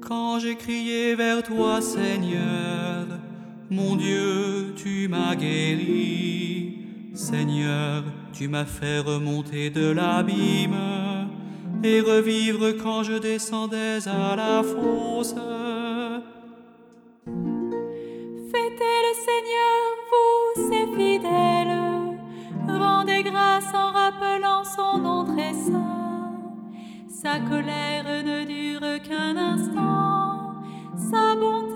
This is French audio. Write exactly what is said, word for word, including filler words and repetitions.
Quand j'ai crié vers toi, Seigneur, mon Dieu, tu m'as guéri. Seigneur, tu m'as fait remonter de l'abîme et revivre quand je descendais à la fosse. Fêtez le Seigneur, vous, ses fidèles, rendez grâce en rappelant son nom très saint. Sa colère ne dure qu'un instant, sa bonté